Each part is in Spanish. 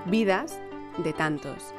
vidas de tantos.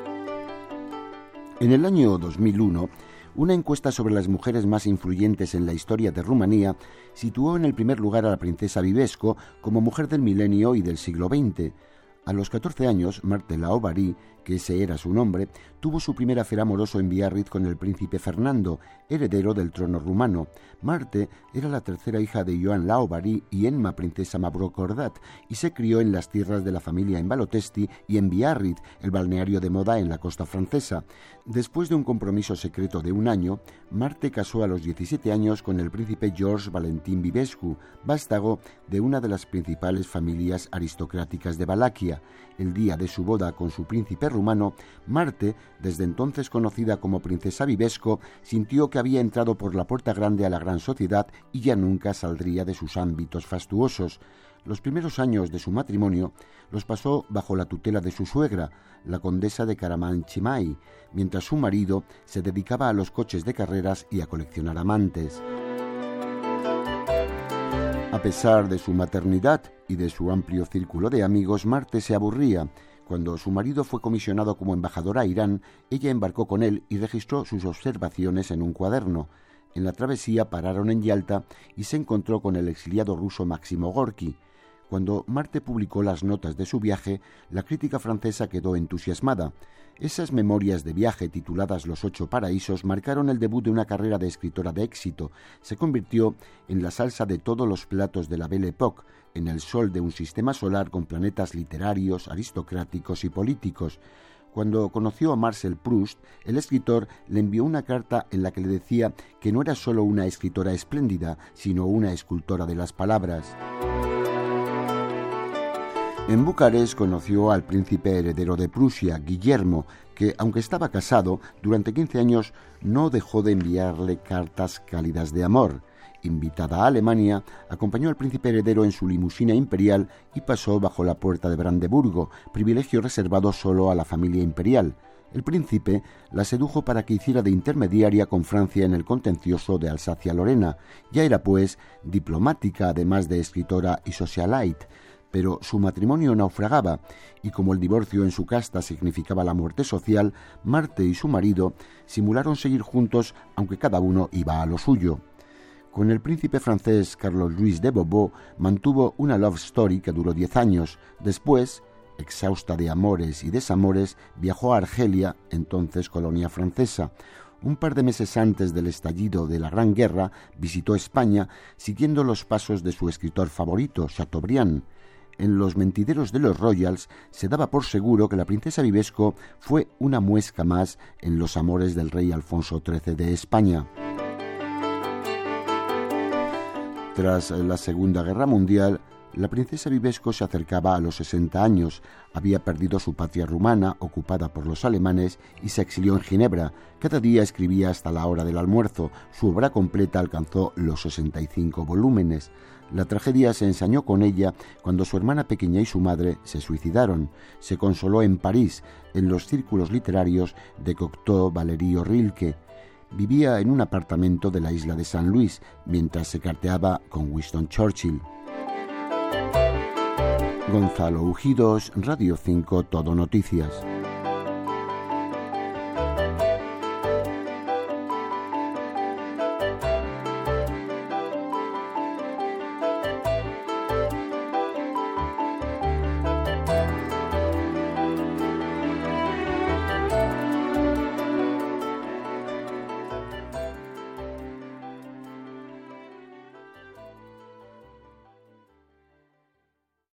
En el año 2001, una encuesta sobre las mujeres más influyentes en la historia de Rumanía situó en el primer lugar a la princesa Vivesco como mujer del milenio y del siglo XX. A los 14 años, Marte Laobarí, que ese era su nombre, tuvo su primer affair amoroso en Biarritz con el príncipe Fernando, heredero del trono rumano. Marte era la tercera hija de Ioan Laobarí y Emma, princesa Mavrocordat, y se crió en las tierras de la familia en Balotesti y en Biarritz, el balneario de moda en la costa francesa. Después de un compromiso secreto de un año, Marte casó a los 17 años con el príncipe George Valentin Vivescu, vástago de una de las principales familias aristocráticas de Valaquia. El día de su boda con su príncipe rumano, Marte, desde entonces conocida como princesa Vivesco, sintió que había entrado por la puerta grande a la gran sociedad y ya nunca saldría de sus ámbitos fastuosos. Los primeros años de su matrimonio los pasó bajo la tutela de su suegra, la condesa de Caramanchimay, mientras su marido se dedicaba a los coches de carreras y a coleccionar amantes. A pesar de su maternidad y de su amplio círculo de amigos, Marte se aburría. Cuando su marido fue comisionado como embajador a Irán, ella embarcó con él y registró sus observaciones en un cuaderno. En la travesía pararon en Yalta y se encontró con el exiliado ruso Máximo Gorki. Cuando Marte publicó las notas de su viaje, la crítica francesa quedó entusiasmada. Esas memorias de viaje tituladas Los 8 paraísos marcaron el debut de una carrera de escritora de éxito. Se convirtió en la salsa de todos los platos de la Belle Époque, en el sol de un sistema solar con planetas literarios, aristocráticos y políticos. Cuando conoció a Marcel Proust, el escritor le envió una carta en la que le decía que no era solo una escritora espléndida, sino una escultora de las palabras. En Bucarest conoció al príncipe heredero de Prusia, Guillermo, que, aunque estaba casado, durante 15 años no dejó de enviarle cartas cálidas de amor. Invitada a Alemania, acompañó al príncipe heredero en su limusina imperial y pasó bajo la puerta de Brandeburgo, privilegio reservado solo a la familia imperial. El príncipe la sedujo para que hiciera de intermediaria con Francia en el contencioso de Alsacia-Lorena. Ya era, pues, diplomática, además de escritora y socialite. Pero su matrimonio naufragaba, y como el divorcio en su casta significaba la muerte social, Marte y su marido simularon seguir juntos, aunque cada uno iba a lo suyo. Con el príncipe francés Carlos Luis de Beauvau mantuvo una love story que duró 10 años. Después, exhausta de amores y desamores, viajó a Argelia, entonces colonia francesa. Un par de meses antes del estallido de la Gran Guerra, visitó España, siguiendo los pasos de su escritor favorito, Chateaubriand. En los mentideros de los Royals se daba por seguro que la princesa Vivesco fue una muesca más en los amores del rey Alfonso XIII de España. Tras la Segunda Guerra Mundial, la princesa Vivesco se acercaba a los 60 años. Había perdido su patria rumana, ocupada por los alemanes, y se exilió en Ginebra. Cada día escribía hasta la hora del almuerzo. Su obra completa alcanzó los 65 volúmenes. La tragedia se ensañó con ella cuando su hermana pequeña y su madre se suicidaron. Se consoló en París, en los círculos literarios de Cocteau, Valéry o Rilke. Vivía en un apartamento de la isla de San Luis, mientras se carteaba con Winston Churchill. Gonzalo Ujidos, Radio 5 Todo Noticias.